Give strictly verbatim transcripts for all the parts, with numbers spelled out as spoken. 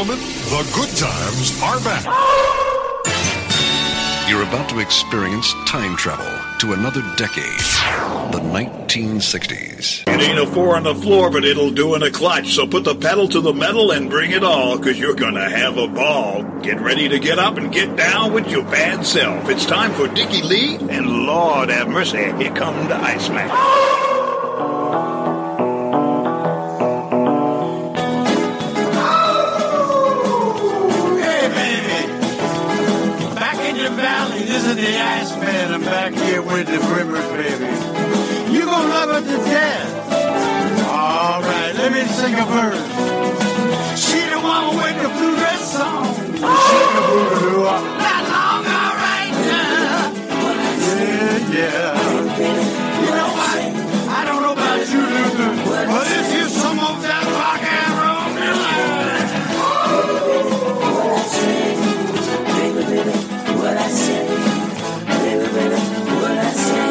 gentlemen, the good times are back. You're about to experience time travel to another decade, the nineteen sixties. It ain't a four on the floor, but it'll do in a clutch. So put the pedal to the metal and bring it all, because you're going to have a ball. Get ready to get up and get down with your bad self. It's time for Dickie Lee, and Lord have mercy, here come the Iceman. This is the Iceman. I'm back here with the Brimmers, baby. You gonna love it to death. All right, let me sing a verse. She the one with the blue dress song. She the boo-doo. Not long, all right now. Yeah, yeah. You know what? I don't know about you, Luther, but if you some of that rock and roll, what I say, baby, baby, what I say. What I say.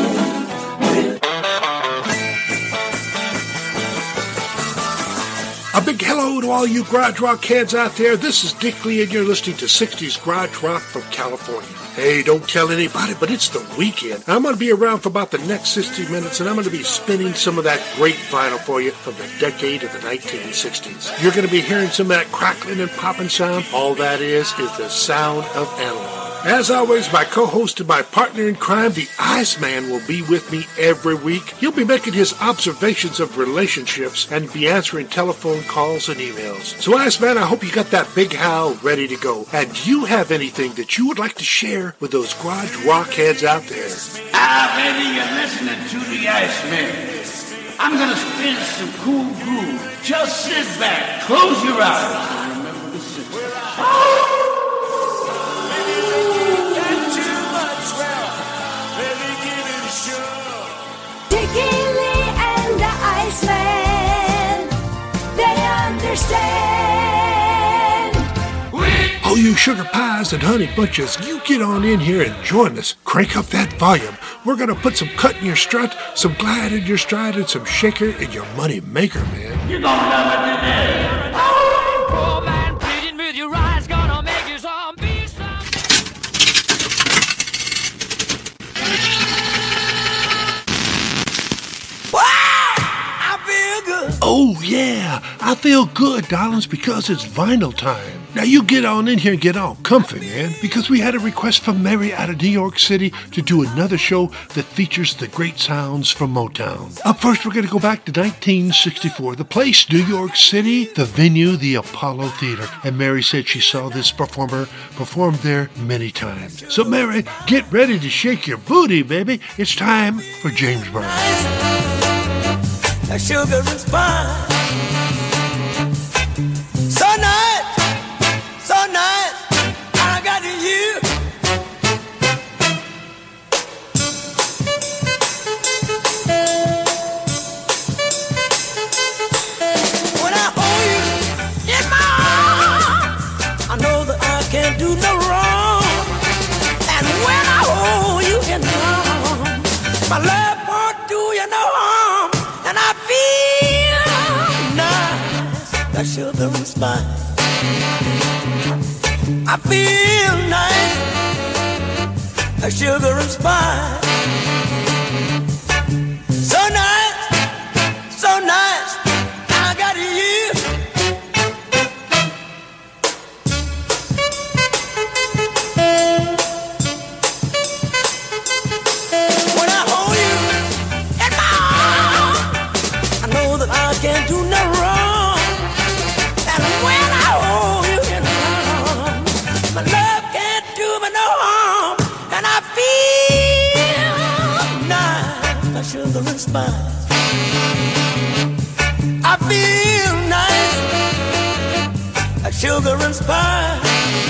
A big hello to all you garage rock heads out there. This is Dick Lee, and you're listening to sixties Garage Rock from California. Hey, don't tell anybody, but it's the weekend. I'm going to be around for about the next sixty minutes, and I'm going to be spinning some of that great vinyl for you from the decade of the nineteen sixties. You're going to be hearing some of that crackling and popping sound. All that is is the sound of analog. As always, my co-host and my partner in crime, the Iceman, will be with me every week. He'll be making his observations of relationships and be answering telephone calls and emails. So, Iceman, I hope you got that big howl ready to go. And do you have anything that you would like to share with those garage rock heads out there? Ah, baby, you're listening to the Iceman. I'm going to spin some cool groove. Just sit back, close your eyes, and remember the situation. Dickie Lee and the Iceman, they understand. Oh, you sugar pies and honey bunches, you get on in here and join us. Crank up that volume. We're going to put some cut in your strut, some glide in your stride, and some shaker in your money maker, man. You're going to love it today. Poor man pleading with your eyes, gonna make you zombie some. Oh, yeah, I feel good, darlings, because it's vinyl time. Now, you get on in here and get all comfy, man, because we had a request from Mary out of New York City to do another show that features the great sounds from Motown. Up first, we're going to go back to nineteen sixty-four. The place, New York City, the venue, the Apollo Theater. And Mary said she saw this performer perform there many times. So, Mary, get ready to shake your booty, baby. It's time for James Brown. Like sugar and spice, so nice, so nice, I got you. When I hold you in my arms, I know that I can't do no wrong. And when I hold you in my arms, my love won't do you no harm. And I feel nice, like sugar and spice. I feel nice, like sugar and spice. So nice, so nice, I got you. When I hold you in my arms, I know that I can't do no wrong. And when I hold you in my arms, my love can't do me no harm. And I feel nice, like sugar and spice. I feel nice, like sugar and spice.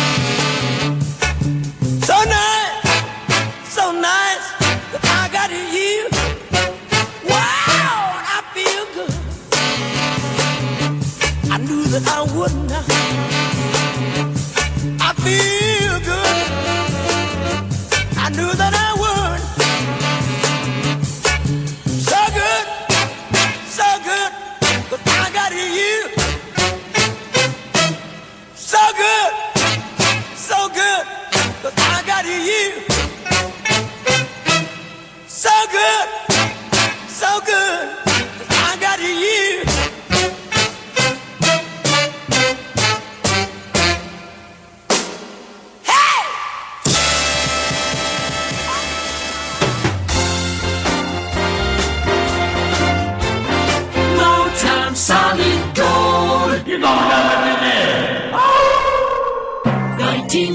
So nice, so nice, that I got you. Wow, I feel good. I knew that I would not. I feel good. I knew that I would. So good, so good, but I got you. So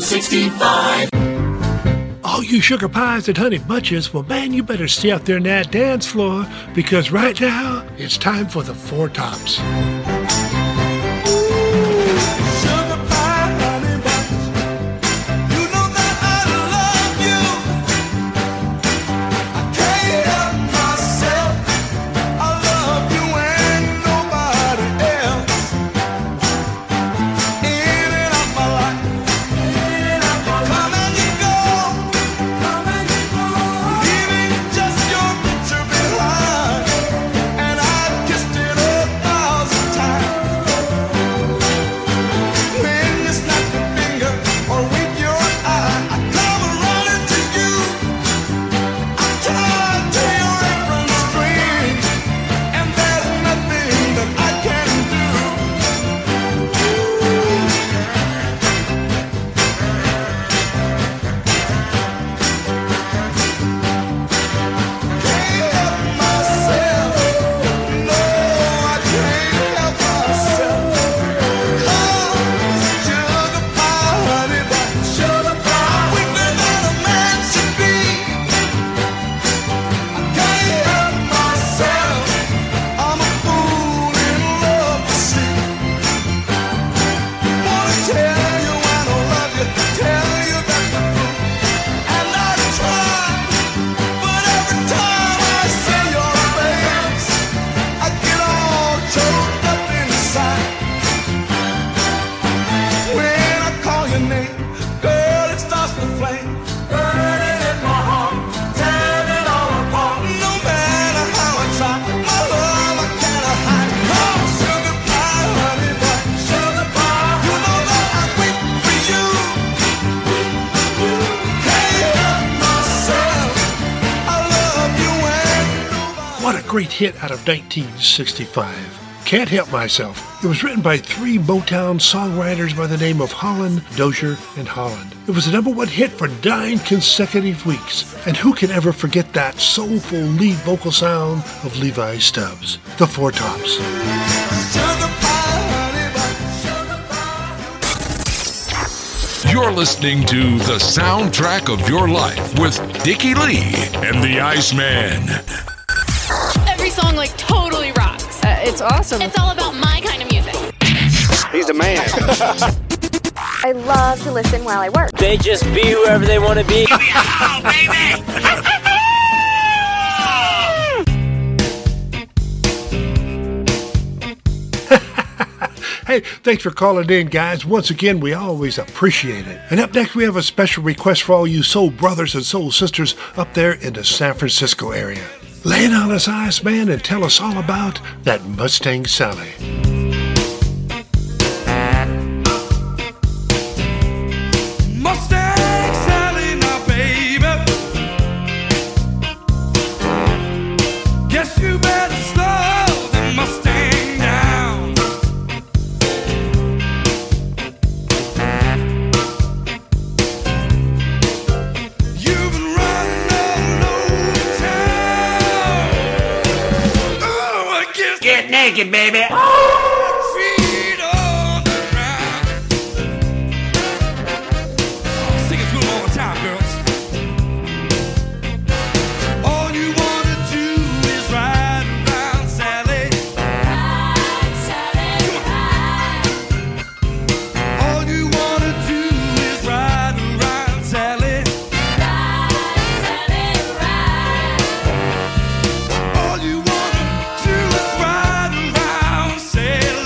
sixty-five. All you sugar pies and honey bunches, well, man, you better stay out there in that dance floor because right now it's time for the Four Tops. Great hit out of nineteen sixty-five. Can't Help Myself. It was written by three Motown songwriters by the name of Holland, Dozier, and Holland. It was the number one hit for nine consecutive weeks. And who can ever forget that soulful lead vocal sound of Levi Stubbs? The Four Tops. You're listening to The Soundtrack of Your Life with Dickie Lee and the Iceman. Every song, like, totally rocks. Uh, it's awesome. It's all about my kind of music. He's the man. I love to listen while I work. They just be whoever they want to be. Oh, baby! Hey, thanks for calling in, guys. Once again, we always appreciate it. And up next, we have a special request for all you soul brothers and soul sisters up there in the San Francisco area. Lay it on us, Iceman, and tell us all about that Mustang Sally. Mustang Sally, now, baby. Guess you better slow the Mustang down. You've been running all over town. Oh, I guess. Get naked, baby. Feet on the ground. Sing it to them all the time, girls. All you wanna do is ride around, Sally. Ride, Sally, ride. All you wanna do is ride around, Sally. Ride, Sally, ride. All you wanna do is ride around, Sally.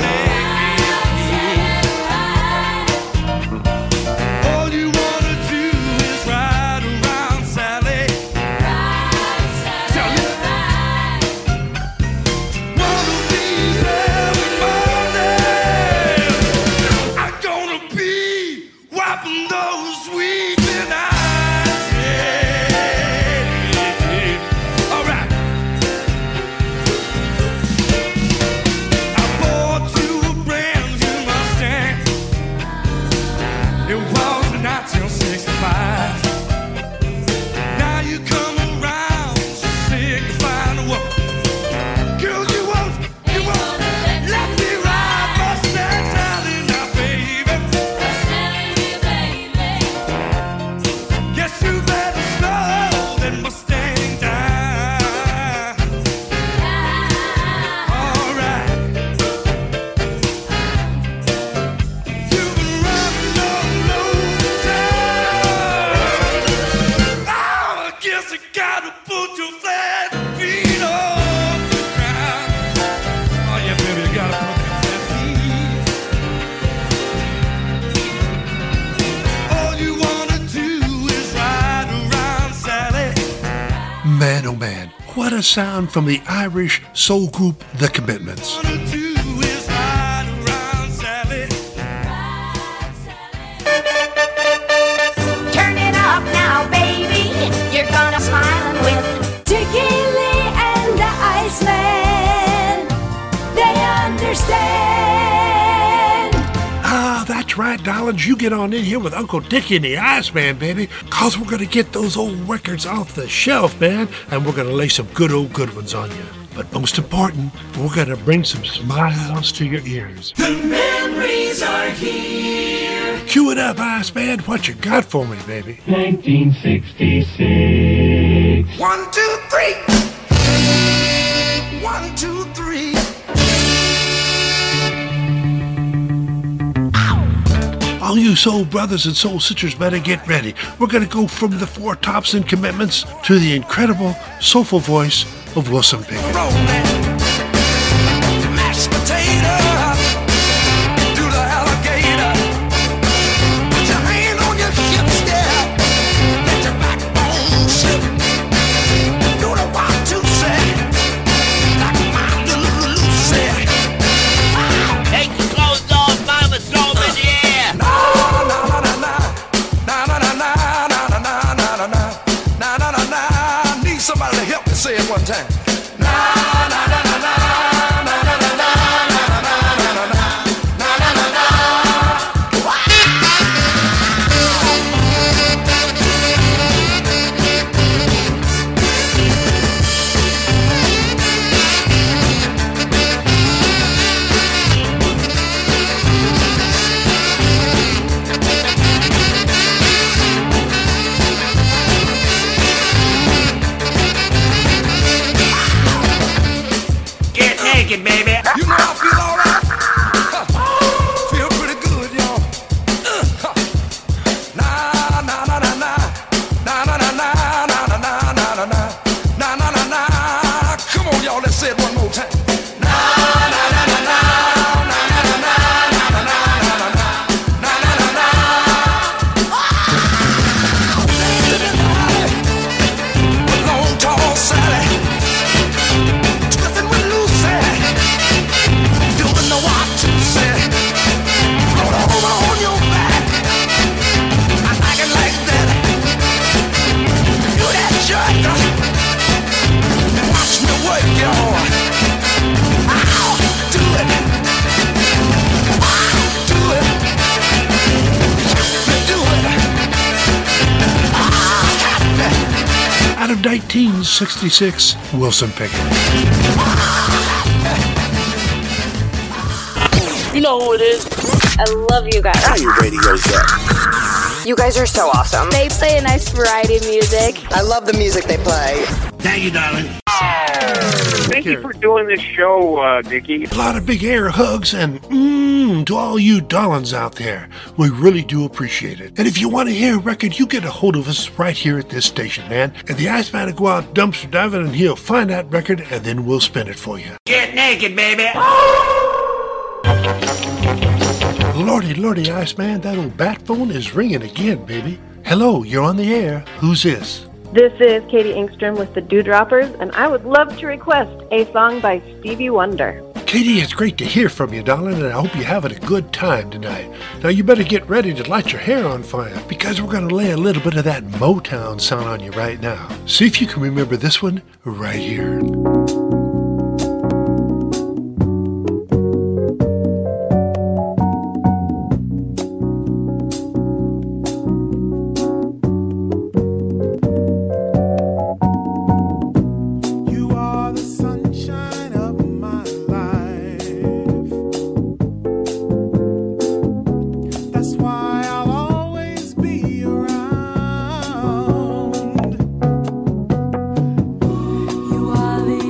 a sound from the Irish soul group The Commitments. Turn it up now, baby. You're gonna smile with Dickie Lee and the Iceman. They understand. Ah, that's right, darlings. You get on in here with Uncle Dickie and the Iceman, baby, cause we're gonna get those old records off the shelf, man, and we're gonna lay some good old good ones on you. But most important, we're gonna bring some smiles to your ears. The memories are here. Cue it up, Iceman. What you got for me, baby? nineteen sixty-six. One, two, three. One, two, three. All you soul brothers and soul sisters better get ready. We're going to go from the Four Tops and Commitments to the incredible, soulful voice of Wilson Pickett. Mashed potato. Do the alligator. Put your hand on your hips, yeah. Let your backbone slip. Do the one, two, say. Like my little Lucy. Take your clothes off, mama, throw them in the air. Somebody to help me say it one time. Naked, baby. You know I feel all right. Huh. Feel pretty good, y'all. Uh, huh. Nah, nah, nah, nah, nah. Nah, nah, nah, nah, nah, nah, nah, nah, nah, nah. Nah, nah, nah, nah. Come on, y'all, let's say it one more time. Nah, nah, nah, nah, nah, nah. Nah, nah, nah, nah, nah, nah, nah, nah, nah. Nah, nah, nah, nah. With long, tall Sally. Twisting with Lucy. Doing the what to say. Roll over on your back. I like it like that. Do that jerk. Watch me work, y'all. I'll do it. I'll do it. Let me do it. I'll have me. Out of nineteen sixty-six, Wilson Pickett. You know who it is. I love you guys. How your radio's up? You guys are so awesome. They play a nice variety of music. I love the music they play. Thank you, darling. Thank you for doing this show, uh, Dickie. A lot of big air hugs and mmm to all you darlings out there. We really do appreciate it. And if you want to hear a record, you get a hold of us right here at this station, man. And the Iceman will go out dumpster diving and he'll find that record and then we'll spin it for you. Get naked, baby. Lordy, lordy, Iceman, that old bat phone is ringing again, baby. Hello, you're on the air. Who's this? This is Katie Engstrom with the Dewdroppers, and I would love to request a song by Stevie Wonder. Katie, it's great to hear from you, darling, and I hope you're having a good time tonight. Now, you better get ready to light your hair on fire, because we're going to lay a little bit of that Motown sound on you right now. See if you can remember this one right here. You are the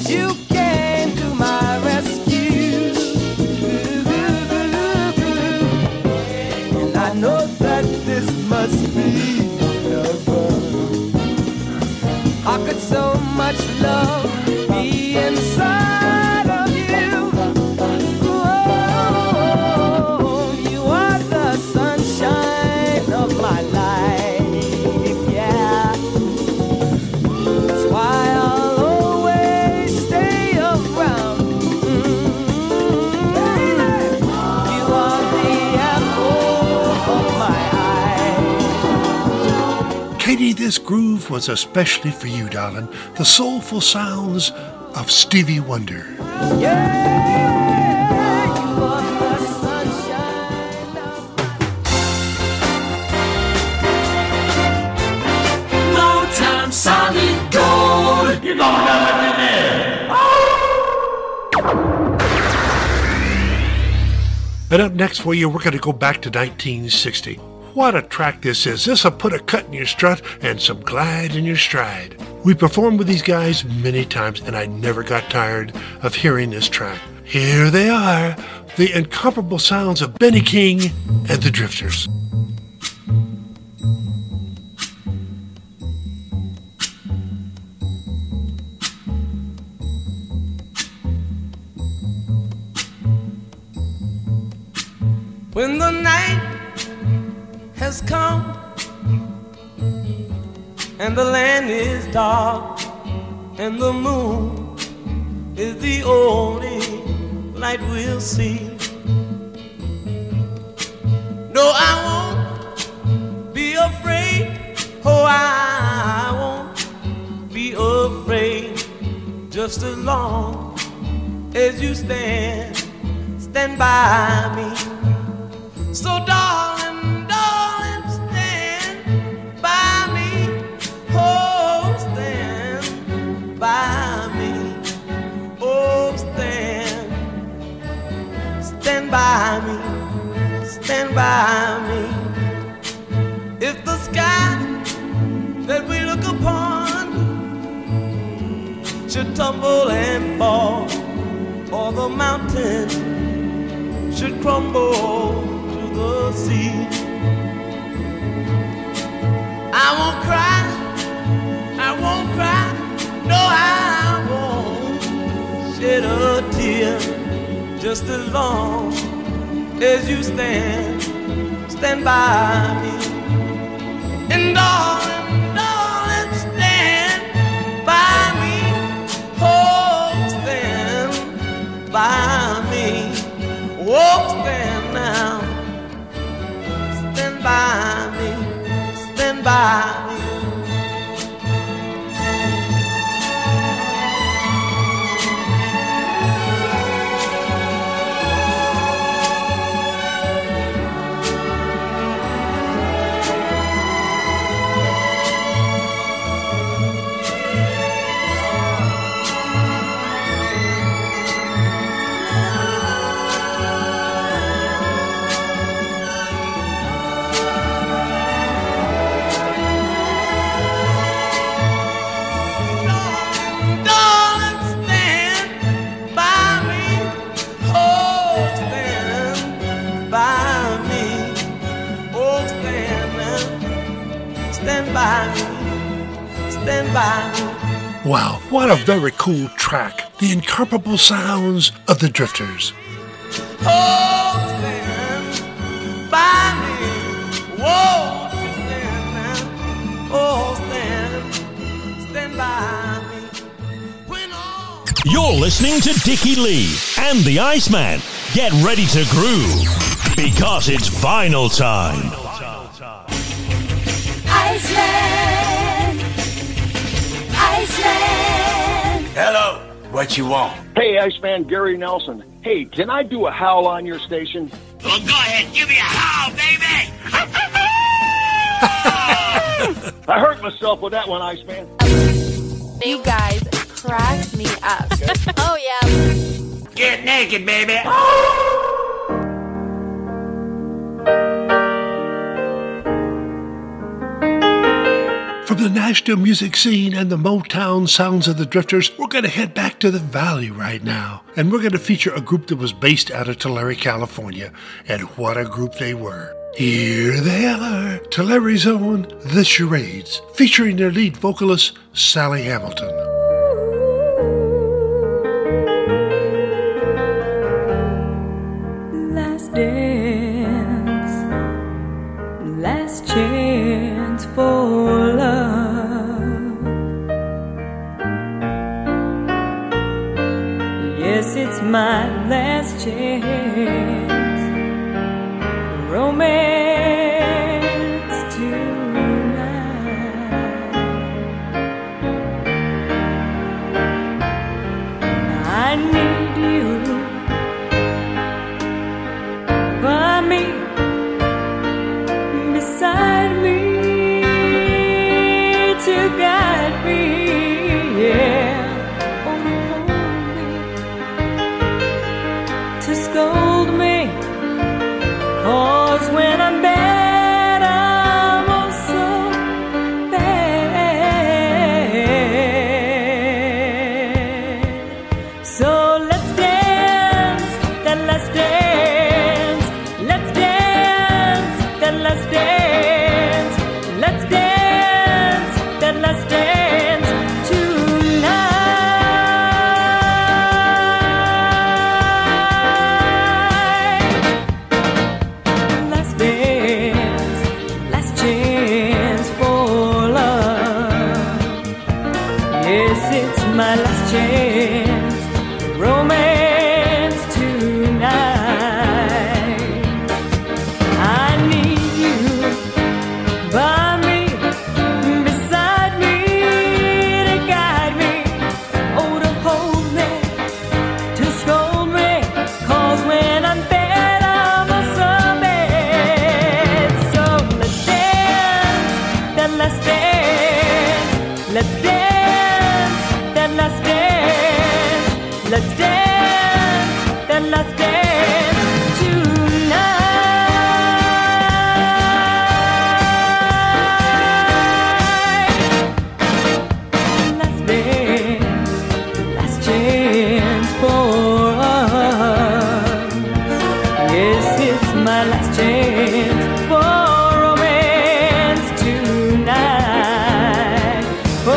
you came to my rescue. And I know that this must be heaven. How could so much love be inside of you? Oh, you are the sunshine of my life, yeah. That's why I'll always stay around. Mm-hmm. You are the apple of my eye. Katie, this groove was especially for you, darling. The soulful sounds of Stevie Wonder. Motown solid gold. You're gonna have it in there. And up next for you, we're going to go back to nineteen sixty. What a track this is. This'll put a cut in your strut and some glide in your stride. We performed with these guys many times, and I never got tired of hearing this track. Here they are, the incomparable sounds of Benny King and the Drifters. When the night has come and the land is dark and the moon is the only light we'll see. No, I won't be afraid. Oh, I won't be afraid. Just as long as you stand, stand by me. So darling, darling, stand by me. Oh, stand by me. Oh, stand, stand by me. Stand by me. If the sky that we look upon should tumble and fall, or the mountain should crumble the sea, I won't cry, I won't cry, no, I won't shed a tear. Just as long as you stand, stand by me. And darling, darling, stand by me. Oh, stand by me. Oh, stand now. Stand by me, stand by me. Wow, what a very cool track. The incomparable sounds of the Drifters. Oh, stand by me. Whoa, stand now. Oh, stand, stand by me. When all... You're listening to Dickie Lee and the Iceman. Get ready to groove, because it's vinyl time. Iceman, Iceman. Hello, what you want? Hey, Iceman, Gary Nelson. Hey, can I do a howl on your station? Well, go ahead, give me a howl, baby. I hurt myself with that one, Iceman. You guys cracked me up. Oh, yeah. Get naked, baby. From the Nashville music scene and the Motown sounds of the Drifters, we're going to head back to the Valley right now. And we're going to feature a group that was based out of Tulare, California. And what a group they were. Here they are, Tulare's own The Charades, featuring their lead vocalist, Sally Hamilton. Last dance, last chance for love. Yes, it's my last chance. Romance tonight. I need you by me, beside me, to guide me, yeah, oh, to hold me, to scold me. 'Cause when I'm bad, I'm oh so bad. So let's dance, that last dance. Let's dance, that last dance. Let's dance, that last dance tonight. My last chance, romance tonight. I need you by me, beside me, to guide me, oh, to hold me, to scold me. 'Cause when I'm bad, I'm also bad. So let's dance, that last dance. Let's dance. Let's dance, let's dance, that last dance tonight. Last dance, last chance for us. Yes, it's my last chance for romance tonight. Oh,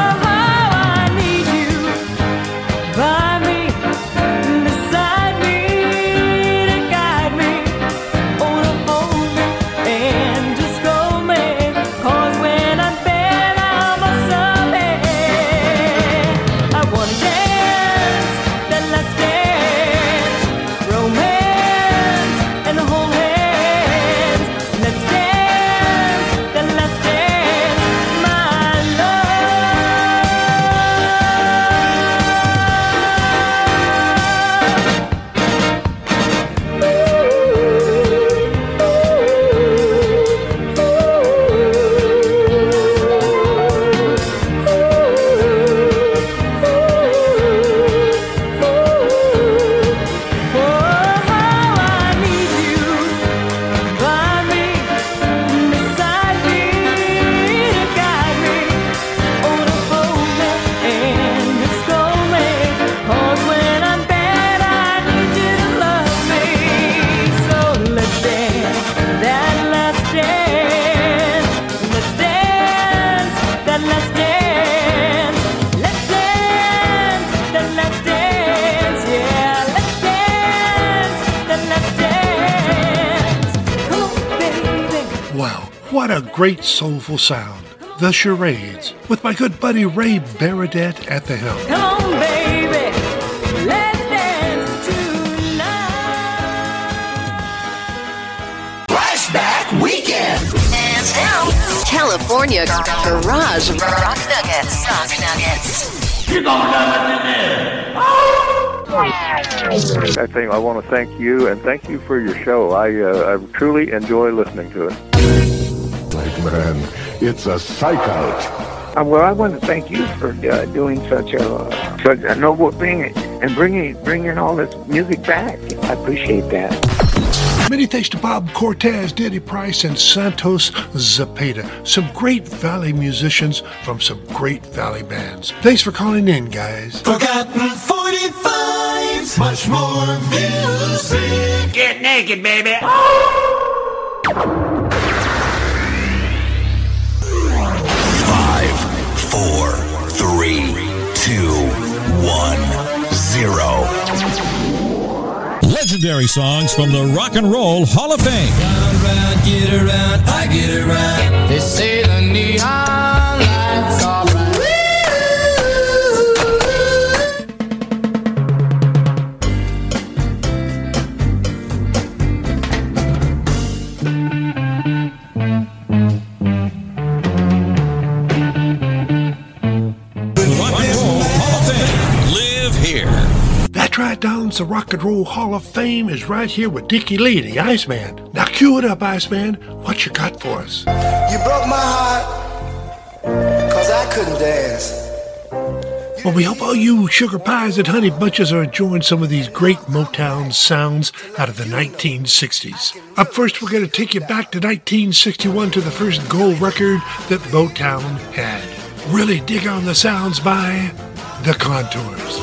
What a great soulful sound. The Charades, with my good buddy Ray Barradet at the helm. Come on, baby, let's dance tonight. Flashback Weekend. Hands down, California Garage Rock Nuggets. Rock Nuggets. You're gonna love it in there. I think I want to thank you and thank you for your show. I uh, I truly enjoy listening to it. Like, man, it's a psych out. Uh, well, I want to thank you for uh, doing such a uh, such a noble thing and bringing bringing all this music back. I appreciate that. Many thanks to Bob Cortez, Diddy Price, and Santos Zapata. Some great Valley musicians from some great Valley bands. Thanks for calling in, guys. Forgotten forty-fives, much more music. Get naked, baby. Five, four, three, two, one, zero. Legendary songs from the Rock and Roll Hall of Fame. Round, round, get around, I get around. They say the neon lights are bright. Rock and Roll Hall of Fame. Live here. That's right, Don's the Rock and Roll Hall of Fame is right here with Dickie Lee, the Iceman. Now cue it up, Iceman. What you got for us? You broke my heart, cause I couldn't dance. Well, we hope all you sugar pies and honey bunches are enjoying some of these great Motown sounds out of the nineteen sixties. Up first, we're going to take you back to nineteen sixty-one to the first gold record that Motown had. Really dig on the sounds by The Contours.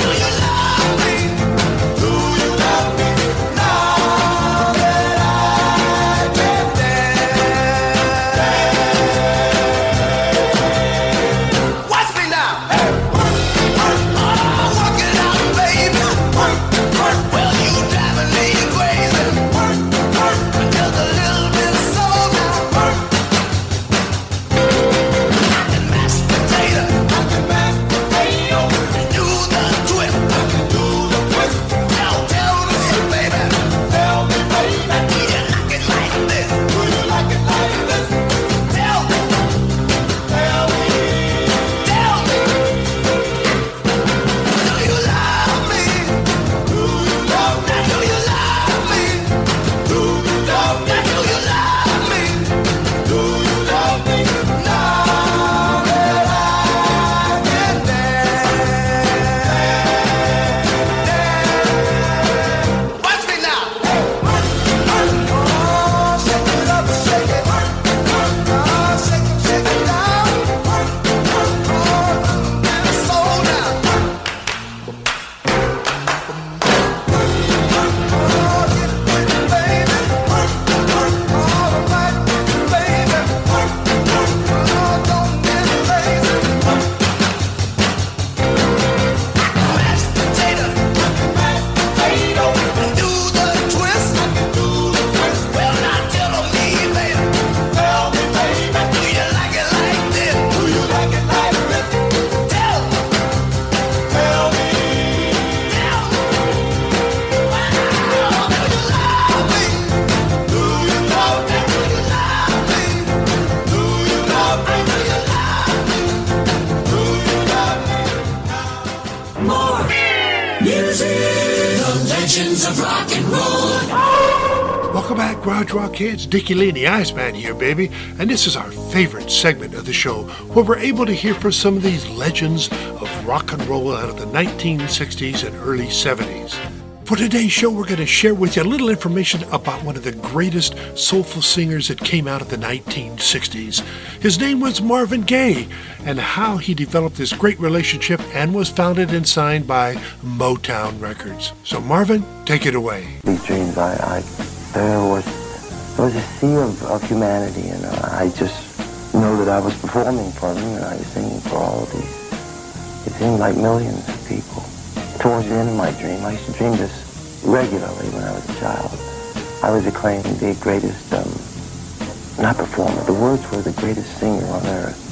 Welcome back, Garage Rock Kids. Dickie Lee and the Iceman here, baby. And this is our favorite segment of the show, where we're able to hear from some of these legends of rock and roll out of the nineteen sixties and early seventies. For today's show, we're going to share with you a little information about one of the greatest soulful singers that came out of the nineteen sixties. His name was Marvin Gaye, and how he developed this great relationship and was founded and signed by Motown Records. So Marvin, take it away. These dreams, I, I there was there was a sea of, of humanity, and uh, I just know that I was performing for them, and I was singing for all of these. It seemed like millions of people. Towards the end of my dream, I used to dream this regularly when I was a child. I was acclaimed the greatest, um, not performer, the words were the greatest singer on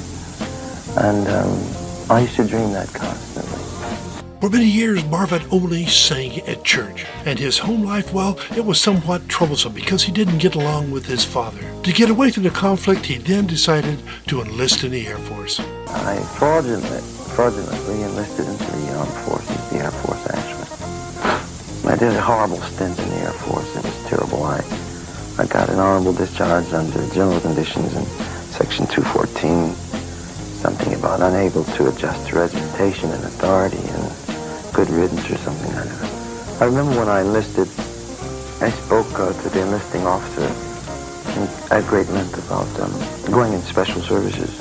earth. And um, I used to dream that constantly. For many years, Marvin only sang at church, and his home life, well, it was somewhat troublesome because he didn't get along with his father. To get away from the conflict, he then decided to enlist in the Air Force. I fraudulently, fraudulently enlisted into the armed forces, the Air Force actually. I did a horrible stint in the Air Force. It was terrible. I, I got an honorable discharge under general conditions in Section two fourteen, something about unable to adjust to regimentation and authority and good riddance or something. I, I remember when I enlisted, I spoke uh, to the enlisting officer at great length about um, going in special services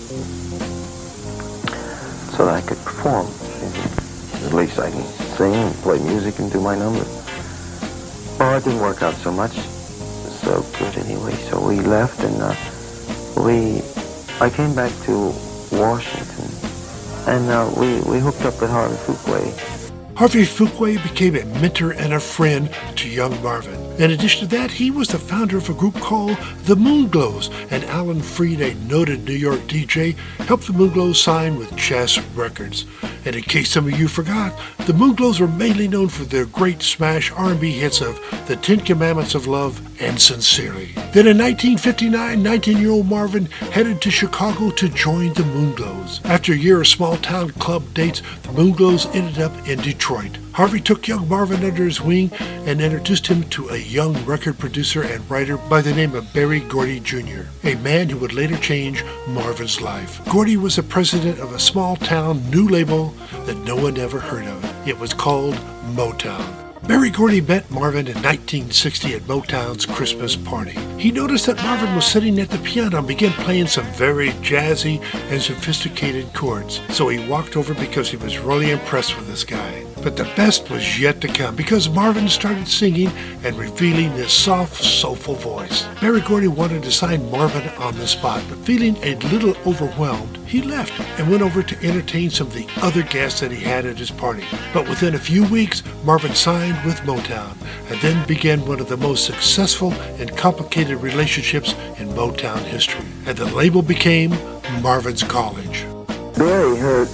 so that I could perform. At least I can sing and play music and do my numbers. Well, it didn't work out so much. So good anyway. So we left and uh, we, I came back to Washington and uh, we, we hooked up with Harvey Fuqua. Harvey Fuqua became a mentor and a friend to young Marvin. In addition to that, he was the founder of a group called the Moonglows, and Alan Freed, a noted New York D J, helped the Moonglows sign with Chess Records. And in case some of you forgot, the Moonglows were mainly known for their great smash R and B hits of The Ten Commandments of Love and Sincerely. Then in nineteen fifty-nine, nineteen-year-old Marvin headed to Chicago to join the Moonglows. After a year of small-town club dates, the Moonglows ended up in Detroit. Harvey took young Marvin under his wing and introduced him to a young record producer and writer by the name of Berry Gordy Junior, a man who would later change Marvin's life. Gordy was the president of a small-town new label that no one ever heard of. It was called Motown. Berry Gordy met Marvin in nineteen sixty at Motown's Christmas party. He noticed that Marvin was sitting at the piano and began playing some very jazzy and sophisticated chords. So he walked over because he was really impressed with this guy. But the best was yet to come because Marvin started singing and revealing his soft, soulful voice. Berry Gordy wanted to sign Marvin on the spot, but feeling a little overwhelmed, he left and went over to entertain some of the other guests that he had at his party. But within a few weeks, Marvin signed with Motown and then began one of the most successful and complicated relationships in Motown history. And the label became Marvin's College. Barry heard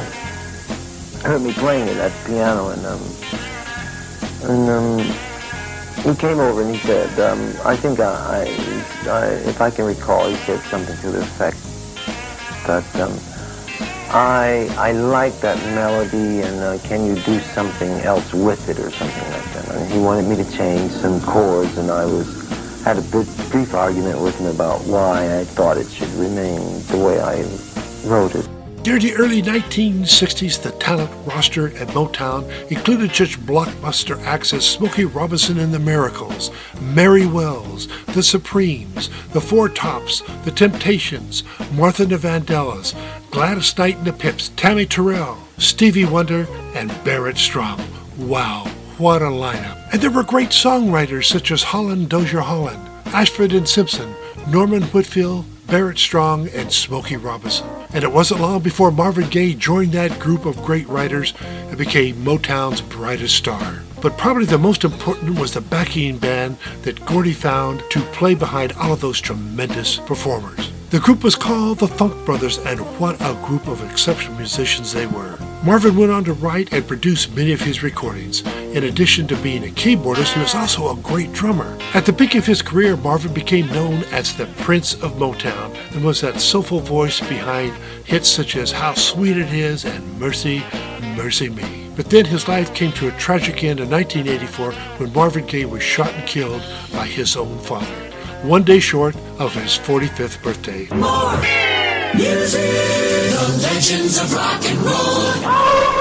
heard me playing at that piano, and um, and um, he came over and he said, um, I think I, I, I, if I can recall, he said something to the effect that um, I, I like that melody, and uh, can you do something else with it or something like that? And he wanted me to change some chords, and I was had a bit, brief argument with him about why I thought it should remain the way I wrote it. During the early nineteen sixties, the talent roster at Motown included such blockbuster acts as Smokey Robinson and the Miracles, Mary Wells, the Supremes, the Four Tops, the Temptations, Martha and the Vandellas, Gladys Knight and the Pips, Tammy Terrell, Stevie Wonder, and Barrett Strong. Wow, what a lineup. And there were great songwriters such as Holland Dozier Holland, Ashford and Simpson, Norman Whitfield, Barrett Strong, and Smokey Robinson. And it wasn't long before Marvin Gaye joined that group of great writers and became Motown's brightest star. But probably the most important was the backing band that Gordy found to play behind all of those tremendous performers. The group was called the Funk Brothers, and what a group of exceptional musicians they were. Marvin went on to write and produce many of his recordings. In addition to being a keyboardist, he was also a great drummer. At the peak of his career, Marvin became known as the Prince of Motown and was that soulful voice behind hits such as How Sweet It Is and Mercy, Mercy Me. But then his life came to a tragic end in nineteen eighty-four when Marvin Gaye was shot and killed by his own father, one day short of his forty-fifth birthday. More music, the legends of rock and roll.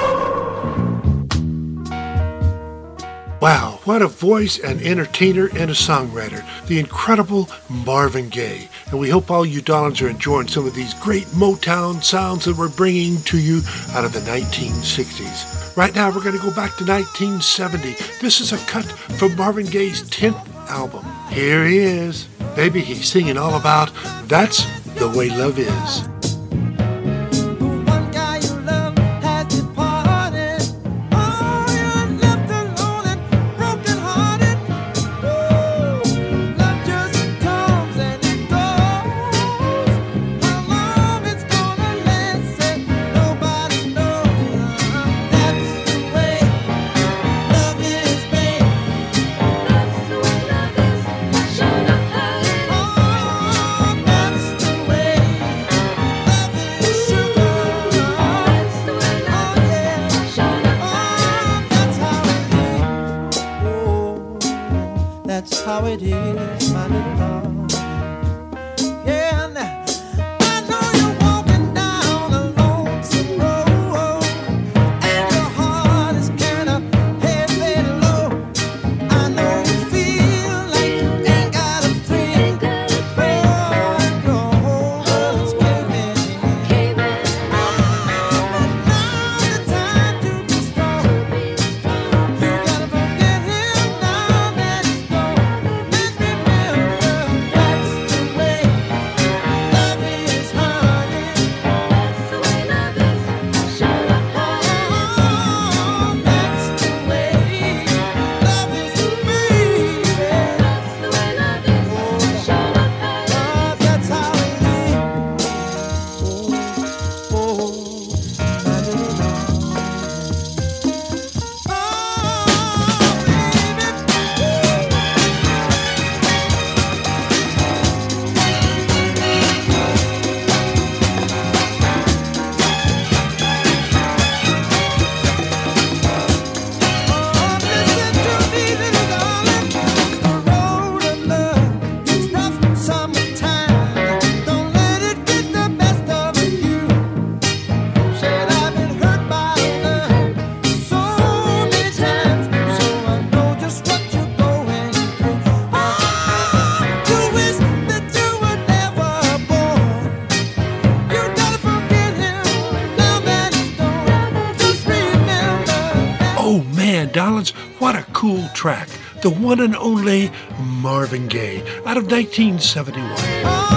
Wow, what a voice, an entertainer, and a songwriter. The incredible Marvin Gaye. And we hope all you darlings are enjoying some of these great Motown sounds that we're bringing to you out of the nineteen sixties. Right now, we're going to go back to nineteen seventy. This is a cut from Marvin Gaye's tenth album. Here he is. Baby, he's singing all about That's the Way Love Is. How it is, my little love. Yeah, now I know you're walking down a lonesome road, and your heart is kind of heavy low. I know you feel Man, Dollins, what a cool track. The one and only Marvin Gaye out of nineteen seventy-one.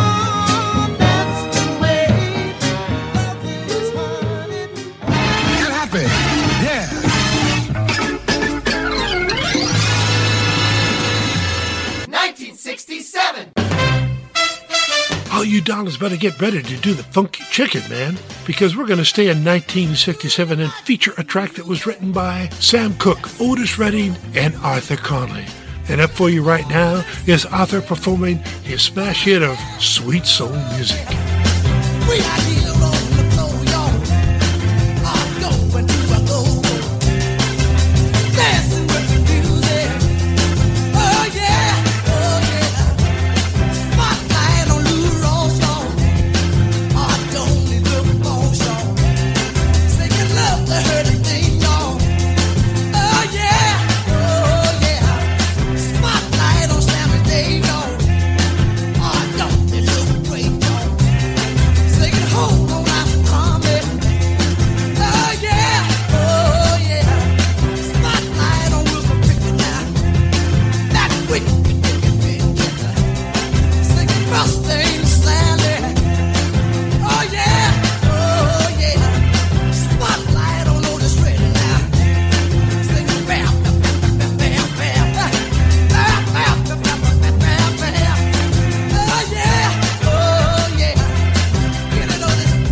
sixty-seven. All you dollars better get ready to do the funky chicken, man, because we're going to stay in nineteen sixty-seven and feature a track that was written by Sam Cooke, Otis Redding, and Arthur Conley. And up for you right now is Arthur performing his smash hit of Sweet Soul Music. We are here on the floor, y'all. I'm going to a go. Dancing with the music. Oh yeah, oh yeah. Spotlight on Lou Rawls, y'all. I don't need the bones, y'all. Singing love to her to thing, y'all. Oh yeah, oh yeah. Spotlight on Sammy Day, y'all. I don't need the great, y'all. Singing hold on, I'm coming. Oh yeah, oh yeah. Spotlight on Wilson Pickett now. That wicked, wicked, wicked. Singing Mustang Sally. Oh yeah, oh yeah. Spotlight on Otis Redding now. Singing bam, bam, bam, bam, bam, bam, bam, bam, bam, bam, bam. Oh yeah, oh yeah. Get it on this.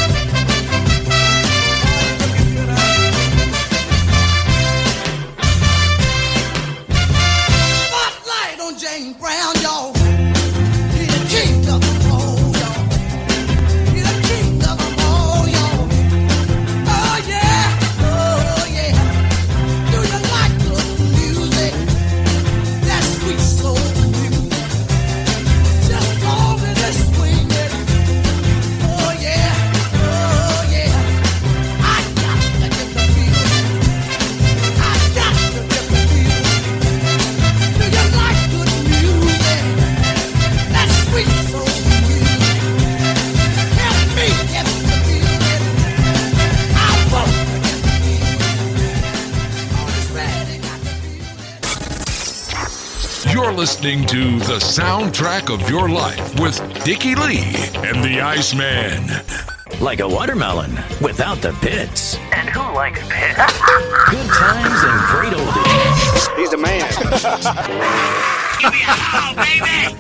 Spotlight on James Brown, y'all. He the king of them all, y'all. He the king of them all, y'all. Oh yeah, oh yeah. Do you like good music? That sweet soul music. Just go with the swing it. Oh yeah, oh yeah. I got to get the feeling. I got to get the feeling. Do you like good music? That sweet soul music. Help me get the feeling. I want to get the feeling. Always ready, got the feeling. You're listening to the soundtrack of your life with Dickie Lee and the Iceman. Like a watermelon without the pits. And who likes pits? Good times and great oldies. He's a man. Give me a howl, baby!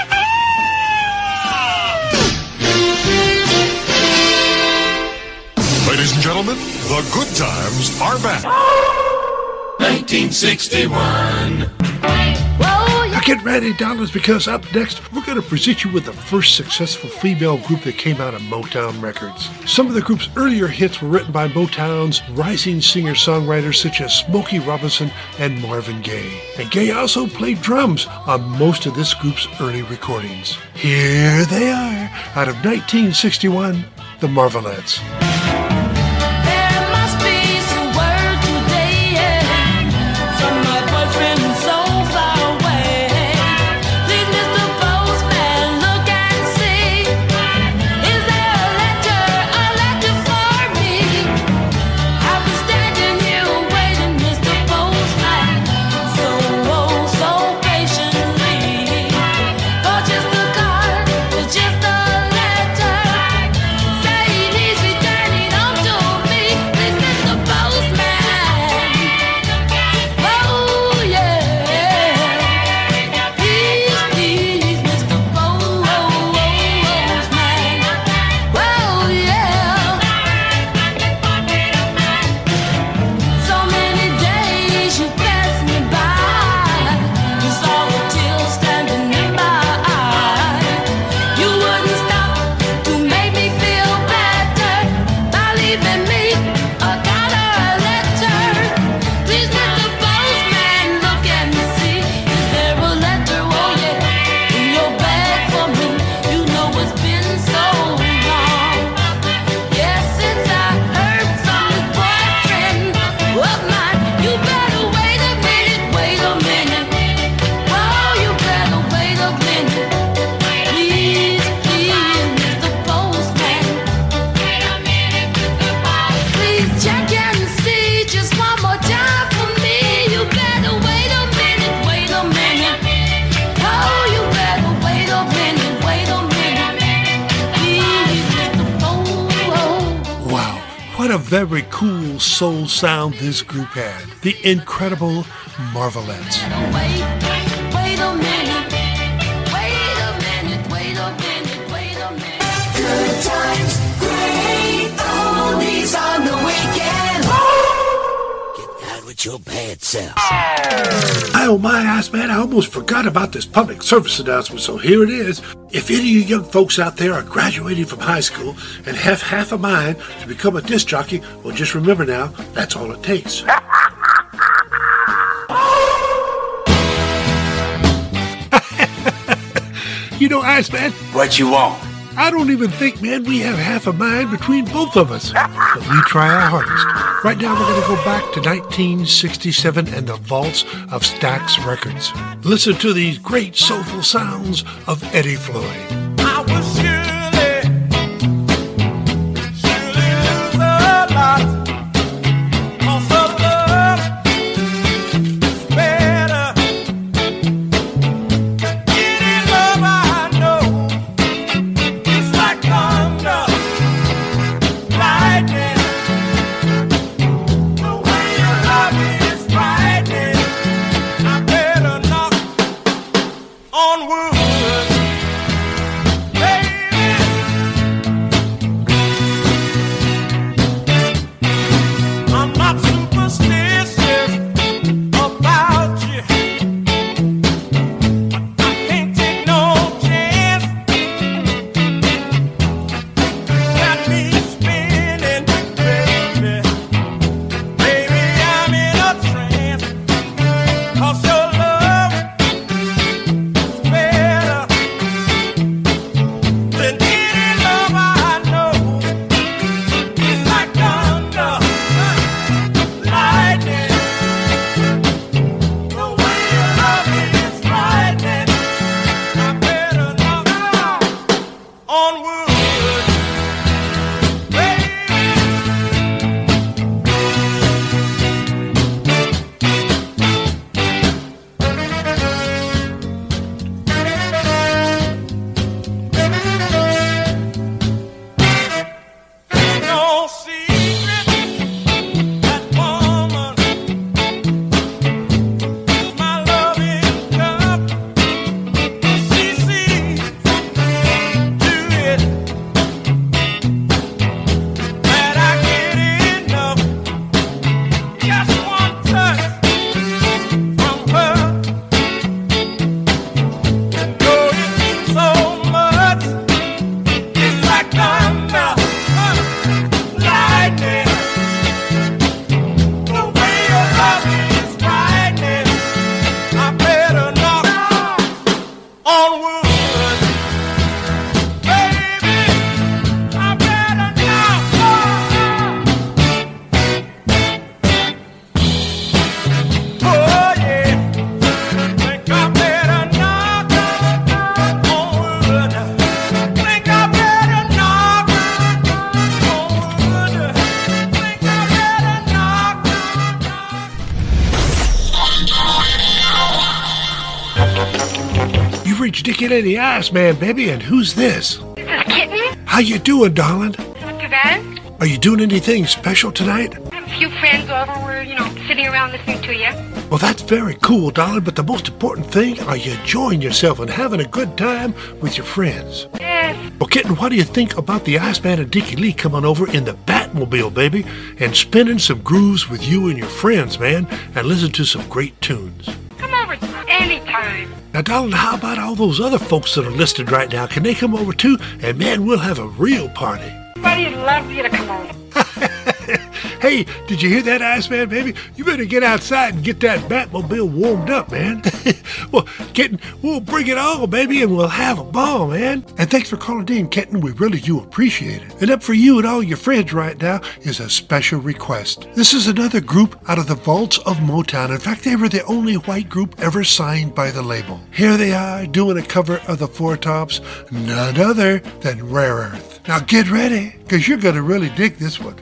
Ladies and gentlemen, the good times are back. nineteen sixty-one. Now get ready, Dollars, because up next, we're going to present you with the first successful female group that came out of Motown Records. Some of the group's earlier hits were written by Motown's rising singer-songwriters such as Smokey Robinson and Marvin Gaye. And Gaye also played drums on most of this group's early recordings. Here they are, out of nineteen sixty-one, the Marvelettes. There must be some word today from my boyfriend so far away. Please, Mister Postman, look and see. Is there a letter, a letter for me? I've been standing here waiting, Mister Postman, so oh so patiently. For just a card, for just a letter, say he needs me. a very cool soul sound this group had. The Incredible Marvelettes. Wait, wait a minute. Wait a minute. Wait a minute. Wait a minute. Good times, great oldies on the weekend. Get out with your bad self. Oh my ass, man, I almost forgot about this public service announcement, so here it is. If any of you young folks out there are graduating from high school and have half a mind to become a disc jockey, well, just remember now, that's all it takes. You know, Iceman, What you want? I don't even think, man, we have half a mind between both of us. But we try our hardest. Right now, we're going to go back to nineteen sixty-seven and the vaults of Stax Records. Listen to these great soulful sounds of Eddie Floyd. I was surely, surely lose a lot. 'Cause the love is better. Any love I know is like thunder, lightning. The way you love me is frightening. I better knock on wood. I'm not superstitious about you. I can't take no chance. Got me spinning, baby. Baby, I'm in a trance. 'Cause your love is better than any love I know. It's like thunder, lightning. The way you love me is frightening. I better knock on wood, Ain't no secret that woman is my loving cup. She sees to it that I get enough. Just one touch from her, though it means so much. It's like thunder, lightning. The way you love me is frightening. I better knock on wood, baby. I better knock. Oh yeah, think I better knock on wood. Think I better knock on wood. Think I better knock. You've reached Dickie Lady Iceman, baby, and who's this? This is Kitten. How you doing, darling? Not too bad. Are you doing anything special tonight? I have a few friends over. We're, you know, sitting around listening to you. Well, that's very cool, darling, but the most important thing, are you enjoying yourself and having a good time with your friends? Yes. Well, Kitten, what do you think about the Iceman and Dickie Lee coming over in the Batmobile, baby, and spinning some grooves with you and your friends, man, and listen to some great tunes? Come over anytime. Now, darling, how about all those other folks that are listed right now? Can they come over too? And man, we'll have a real party. Everybody'd love you to come over. Hey, did you hear that, Iceman, baby? You better get outside and get that Batmobile warmed up, man. Well, Kitten, we'll bring it on, baby, and we'll have a ball, man. And thanks for calling in, Kitten. We really do appreciate it. And up for you and all your friends right now is a special request. This is another group out of the vaults of Motown. In fact, they were the only white group ever signed by the label. Here they are doing a cover of the Four Tops, none other than Rare Earth. Now get ready, because you're going to really dig this one.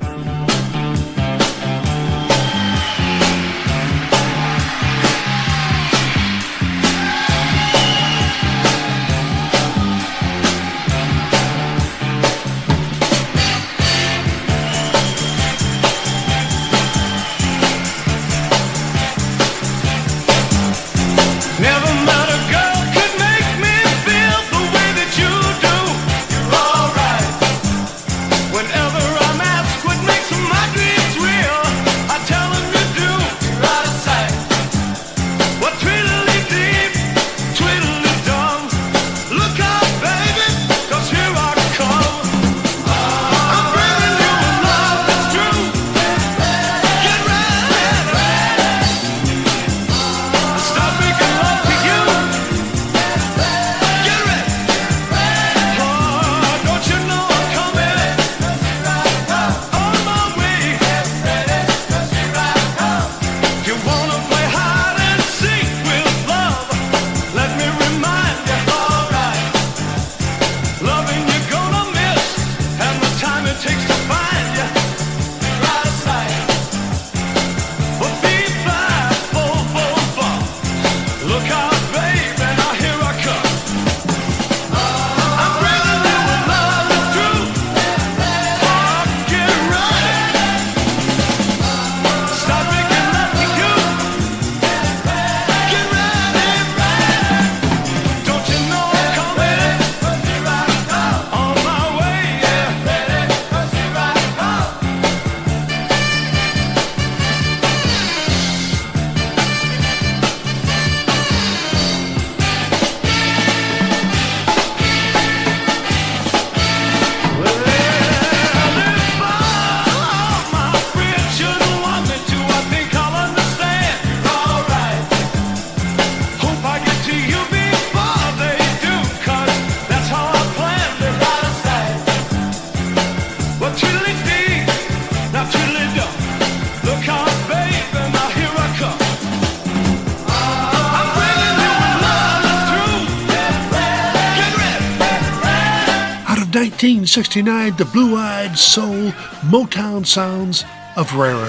nineteen sixty-nine, the blue-eyed soul Motown sounds of Rara.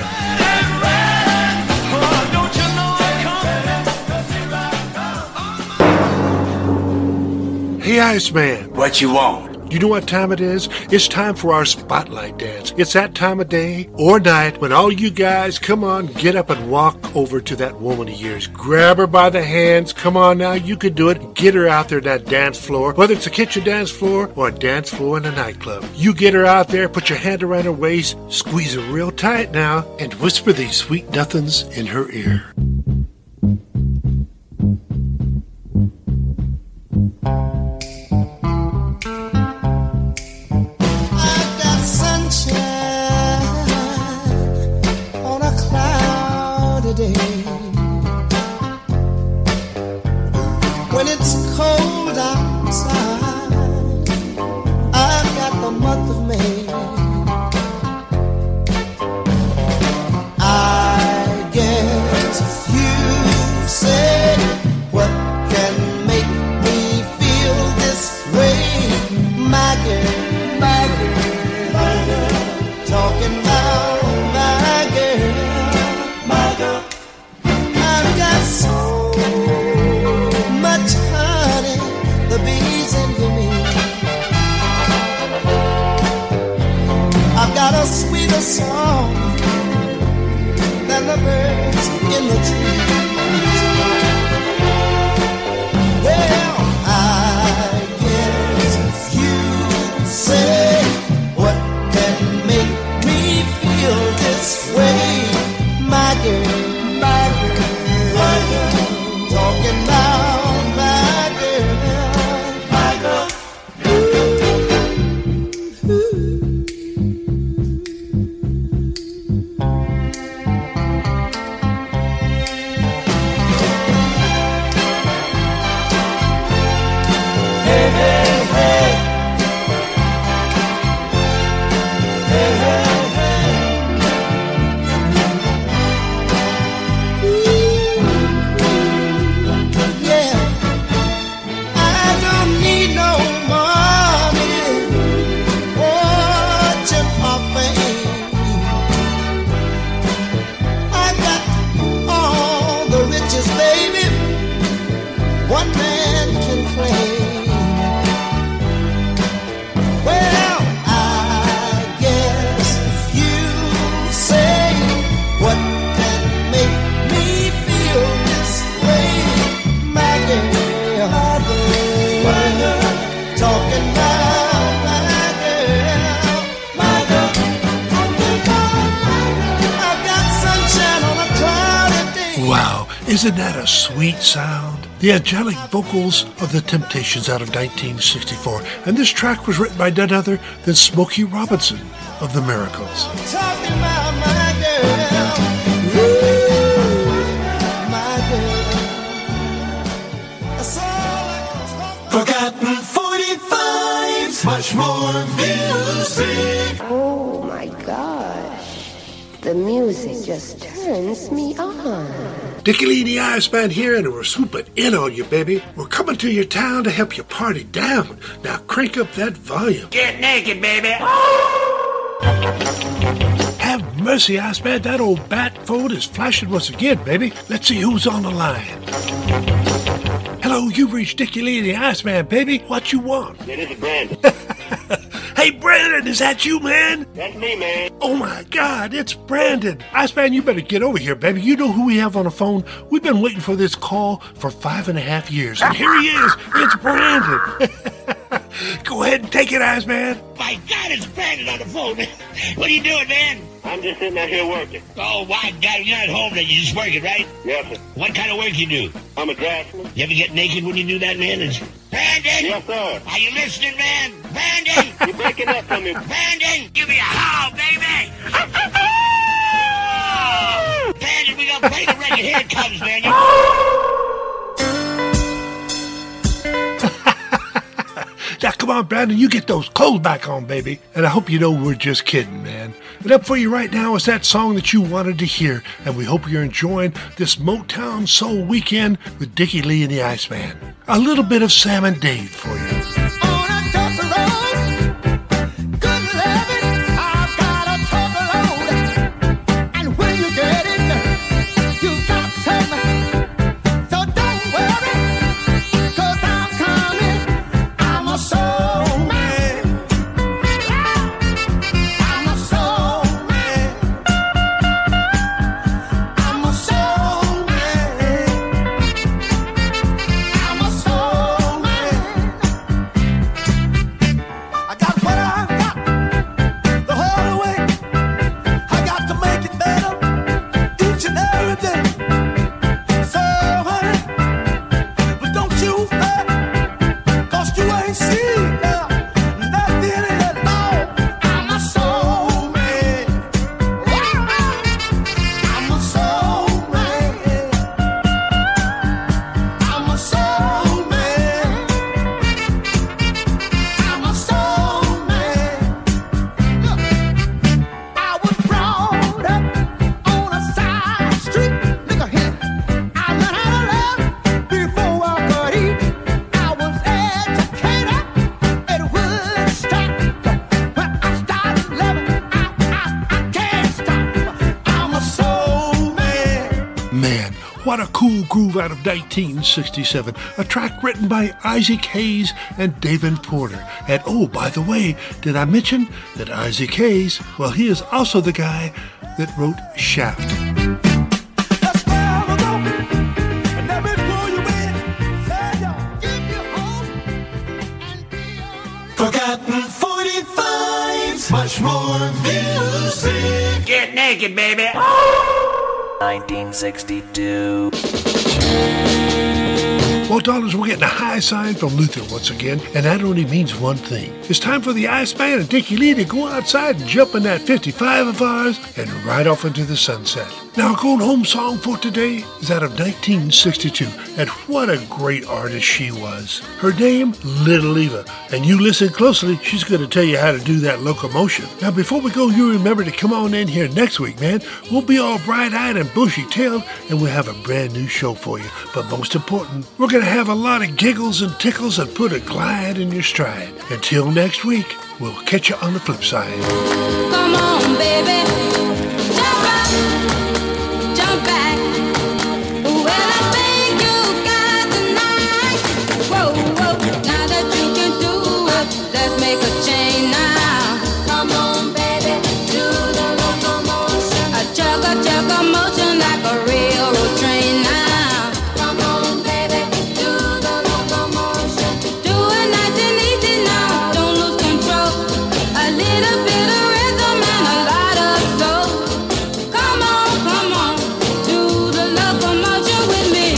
Hey, Iceman. What you want? You know what time it is? It's time for our spotlight dance. It's that time of day or night when all you guys, come on, get up and walk over to that woman of yours. Grab her by the hands. Come on now, you can do it. Get her out there, that dance floor. Whether it's a kitchen dance floor or a dance floor in a nightclub. You get her out there, put your hand around her waist, squeeze her real tight now, and whisper these sweet nothings in her ear. When it's cold outside, I've got the month of May. I guess you say, what can make me feel this way? My girl, my girl, my girl, talking about my girl, my girl. I've got so much honey, the bees envy me. I've got a sweeter song than the birds in the trees. Well, I guess you say, what can make me feel this way? My girl, my girl, my girl, talking about my girl, my girl. Ooh, ooh. Hey, hey, hey. Hey, hey, hey. Ooh, yeah. I don't need no money, fortune or fame. I got all the riches, baby, one man can claim. Well, I guess you say, what can make me feel this way? My girl, my girl, my girl, talking about my girl, my girl, talking about my girl. I've got sunshine on a cloudy day. Wow, isn't that a sweet sound? The angelic vocals of the Temptations out of nineteen sixty-four. And this track was written by none other than Smokey Robinson of the Miracles. Talking about my girl, ooh, my girl. That's all I can talk about. Forgotten forty-fives, much more music. Oh my gosh, the music just turns me on. Dickie Lee the Iceman here, and we're swooping in on you, baby. We're coming to your town to help you party down. Now crank up that volume. Get naked, baby. Have mercy, Iceman. That old bat phone is flashing once again, baby. Let's see who's on the line. Hello, you've reached Dickie Lee the Iceman, baby. What you want? Yeah, this is Brandon. Hey, Brandon, is that you, man? That's me, man. Oh, my God, it's Brandon. Iceman, you better get over here, baby. You know who we have on the phone? We've been waiting for this call for five and a half years. And here he is. It's Brandon. Go ahead and take it, Iceman. My God, it's Brandon on the phone, man. What are you doing, man? I'm just sitting out here working. Oh, my God, you're not home then. You're just working, right? Yes, sir. What kind of work you do? I'm a draftsman. You ever get naked when you do that, man? It's... Brandon! Yes, sir. Are you listening, man? Brandon! You're breaking up on me. Brandon! Give me a howl, baby! Brandon, we gonna play the record. Here it comes, man. Now, come on, Brandon, you get those clothes back on, baby. And I hope you know we're just kidding, man. And up for you right now is that song that you wanted to hear. And we hope you're enjoying this Motown Soul weekend with Dickie Lee and the Iceman. A little bit of Sam and Dave for you. On a dusty road, Man, what a cool groove out of nineteen sixty-seven. A track written by Isaac Hayes and David Porter. And oh, by the way, did I mention that Isaac Hayes, well, he is also the guy that wrote Shaft. Forgotten forty-fives, much more music. Get naked, baby. nineteen sixty-two. Well, dollars, we're getting a high sign from Luther once again, and that only means one thing. It's time for the Iceman and Dickie Lee to go outside and jump in that fifty-five of ours and ride off into the sunset. Now, our going home song for today is out of nineteen sixty-two, and what a great artist she was. Her name, Little Eva, and you listen closely, she's going to tell you how to do that locomotion. Now, before we go, you remember to come on in here next week, man. We'll be all bright-eyed and bushy-tailed, and we'll have a brand new show for you. But most important, we're going to have a lot of giggles and tickles and put a glide in your stride. Until next week, we'll catch you on the flip side. Come on, baby. Jump up, jump back. Well, I think you got the night. Whoa, whoa. Now that you can do it, let's make a change now. Come on, baby. Do the locomotion. A chugga chugga motion like a railroad train now. Come on, baby. Do the locomotion. Do it nice and easy now. Don't lose control. A little bit of rhythm and a lot of soul. Come on, come on, do the locomotion with me.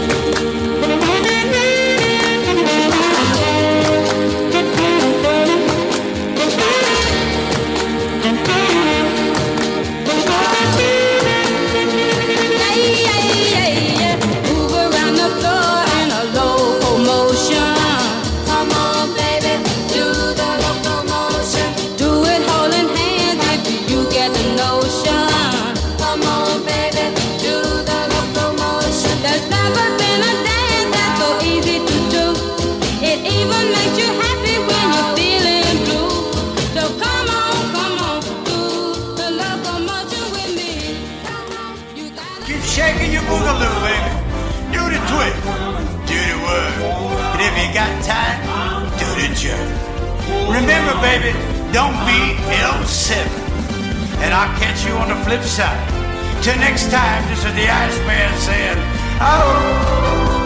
Yeah, yeah, yeah, yeah. Move around the floor in a locomotion. Come on, baby, do the locomotion. Do it holding hands if you get the notion. Come on, baby, do the locomotion. There's never been a dance that's so easy to do. It even makes you happy when you're feeling blue. So come on, come on, do the locomotion with me. Keep shaking your boogaloo, baby. Do the twist, do the word. And if you got time, do the jerk. Remember, baby, don't be L seven. And I'll catch you on the flip side. Till next time, this is the Iceman saying, oh.